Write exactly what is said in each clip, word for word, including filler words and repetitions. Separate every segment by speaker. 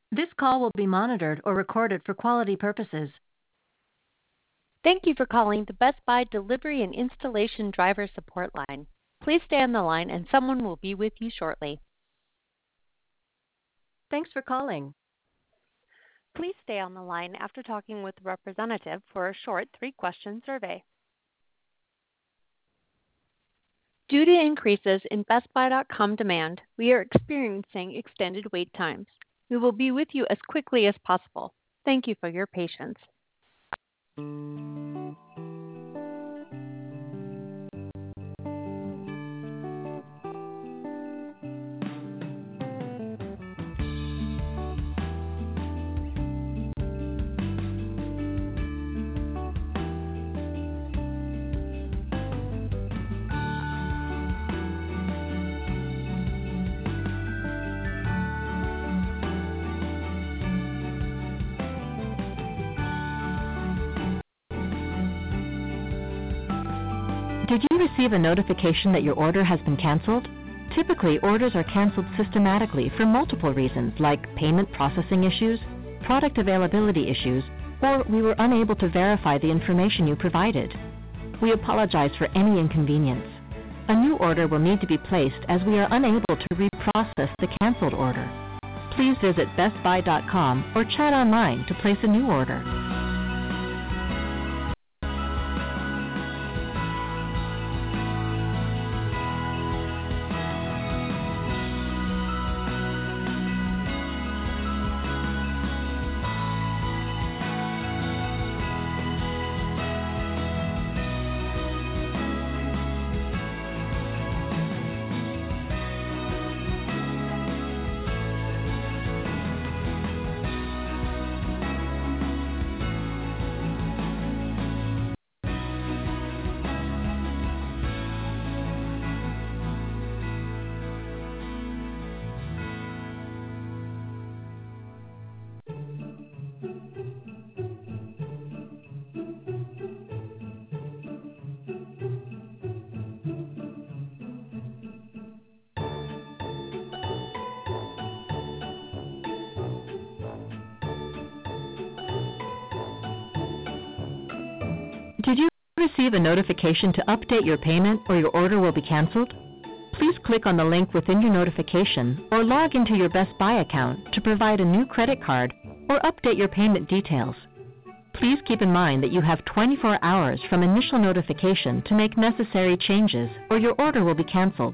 Speaker 1: This call will be monitored or recorded for quality purposes.
Speaker 2: Thank you for calling the Best Buy Delivery and Installation Driver Support Line. Please stay on the line and someone will be with you shortly.
Speaker 1: Thanks for calling.
Speaker 2: Please stay on the line after talking with a representative for a short three-question survey. Due to increases in Best Buy dot com demand, we are experiencing extended wait times. We will be with you as quickly as possible. Thank you for your patience.
Speaker 1: Did you receive a notification that your order has been canceled? Typically, orders are canceled systematically for multiple reasons like payment processing issues, product availability issues, or we were unable to verify the information you provided. We apologize for any inconvenience. A new order will need to be placed as we are unable to reprocess the canceled order. Please visit best buy dot com or chat online to place a new order. Did you receive a notification to update your payment or your order will be canceled? Please click on the link within your notification or log into your Best Buy account to provide a new credit card or update your payment details. Please keep in mind that you have twenty-four hours from initial notification to make necessary changes or your order will be canceled.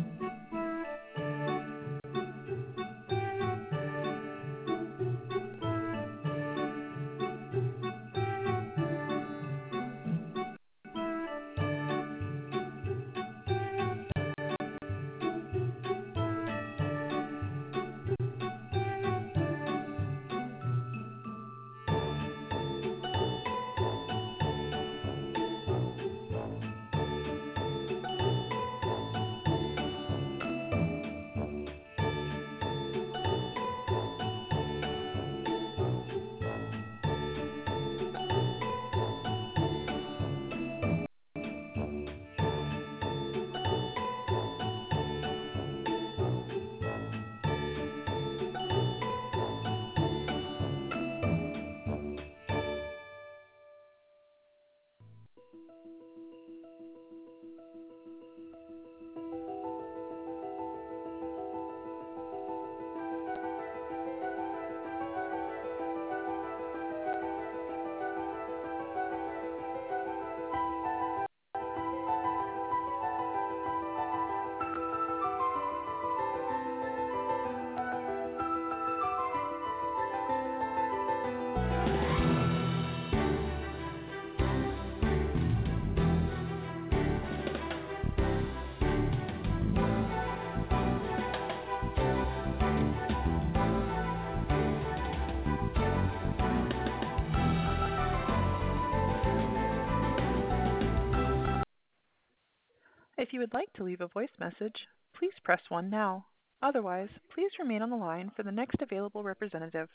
Speaker 3: If you would like to leave a voice message, please press one now. Otherwise, please remain on the line for the next available representative.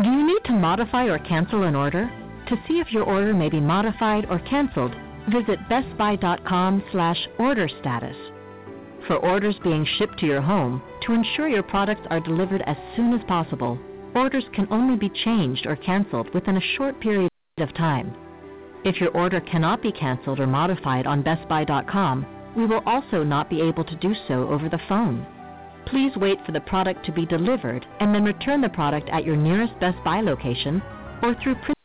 Speaker 1: Do you need to modify or cancel an order? To see if your order may be modified or canceled, visit bestbuy.com slash order status. For orders being shipped to your home, to ensure your products are delivered as soon as possible, orders can only be changed or canceled within a short period of time. If your order cannot be canceled or modified on best buy dot com, we will also not be able to do so over the phone. Please wait for the product to be delivered and then return the product at your nearest Best Buy location or through print.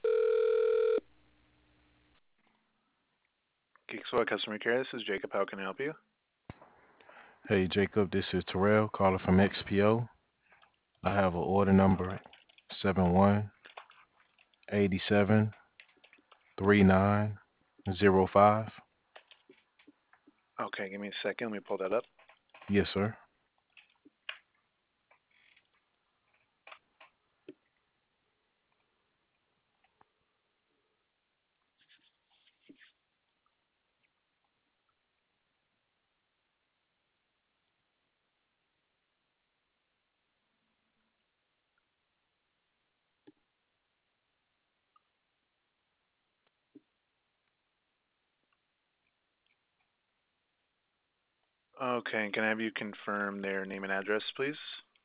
Speaker 4: Geekswell Customer Care, this is Jacob. How can I help you?
Speaker 5: Hey Jacob, this is Terrell calling from X P O. I have an order number seven one eight seven three nine zero five.
Speaker 4: Okay, give me a second. Let me pull that up.
Speaker 5: Yes, sir.
Speaker 4: Okay, can I have you confirm their name and address, please?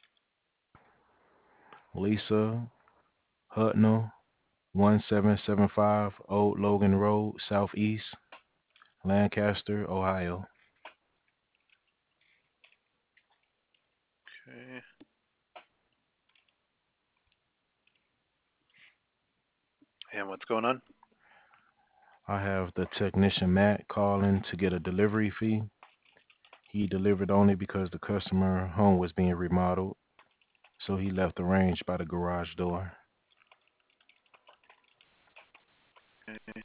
Speaker 5: Lisa Hutnell, one seven seven five Old Logan Road, Southeast, Lancaster, Ohio.
Speaker 4: Okay. And what's going on?
Speaker 5: I have the technician Matt calling to get a delivery fee. He delivered only because the customer home was being remodeled, so he left the range by the garage door.
Speaker 4: Okay.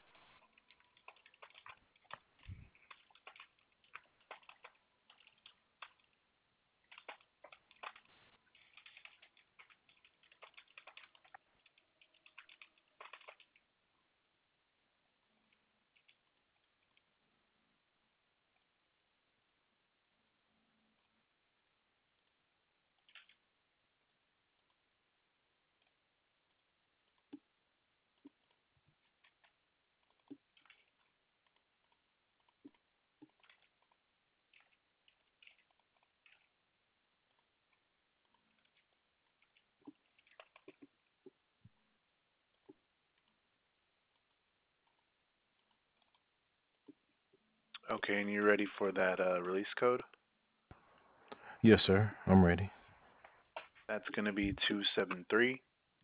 Speaker 4: Okay, and you ready for that uh, release code?
Speaker 5: Yes, sir. I'm ready.
Speaker 4: That's going to be two seven three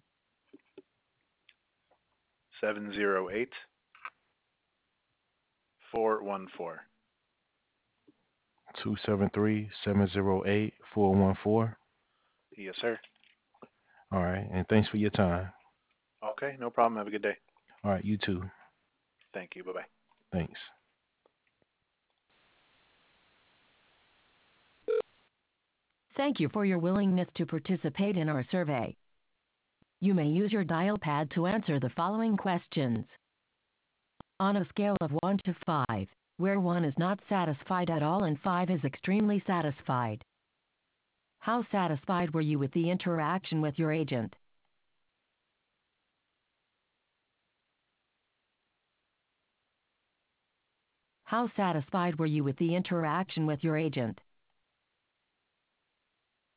Speaker 4: seven zero eight four one four.
Speaker 5: two seven three seven zero eight four one four.
Speaker 4: Yes, sir.
Speaker 5: All right, and thanks for your time.
Speaker 4: Okay, no problem. Have a good day.
Speaker 5: All right, you too.
Speaker 4: Thank you. Bye-bye.
Speaker 5: Thanks.
Speaker 6: Thank you for your willingness to participate in our survey. You may use your dial pad to answer the following questions. On a scale of one to five, where one is not satisfied at all and five is extremely satisfied, how satisfied were you with the interaction with your agent? How satisfied were you with the interaction with your agent?